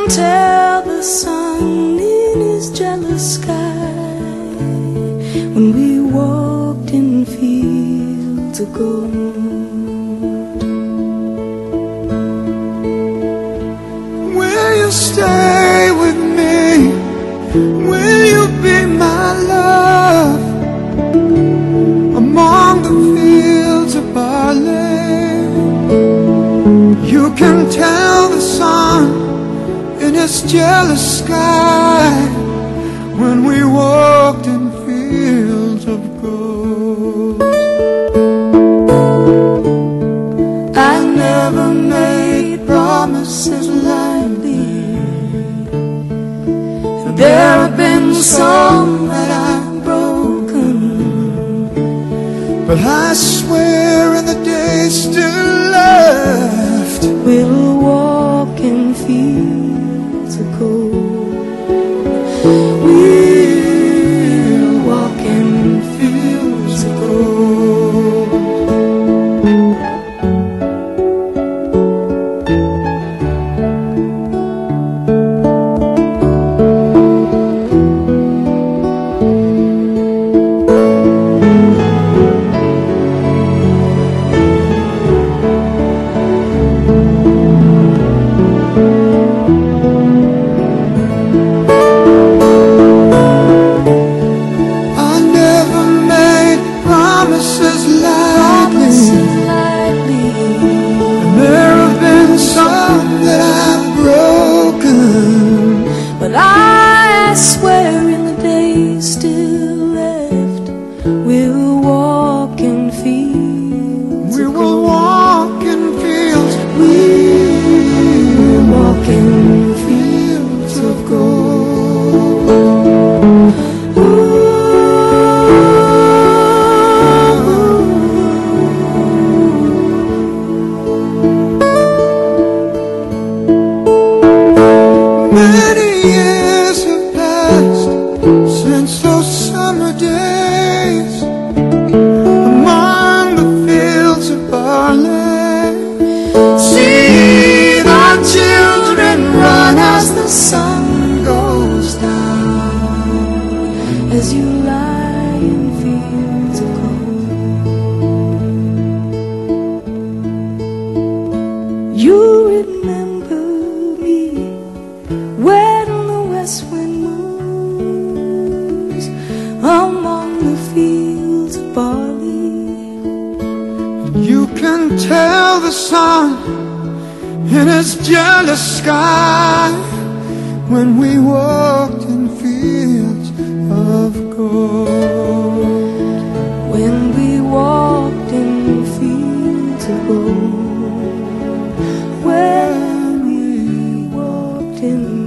can tell the sun in his jealous sky when we walked in fields of gold. Will you stay with me? Will you be my love among the fields of barley? You can tell the sun in his jealous sky when we walked in fields of gold. I never made promises lightly. There have been some that I've broken, but I swear in the days still left, we'll walk in fields of gold. We'll walk in fields of gold. But I swear in the days still left, we'll walk in fields. we will walk in fields. We'll walk in fields of gold. Many years have passed since those summer days among the fields of barley. See the children run as the sun goes down, as you lie in fields of gold. You remember me when the west wind moves among the fields of barley. You can tell the sun in his jealous sky when we walked in fields of gold. When we walked in fields of gold. When we walked in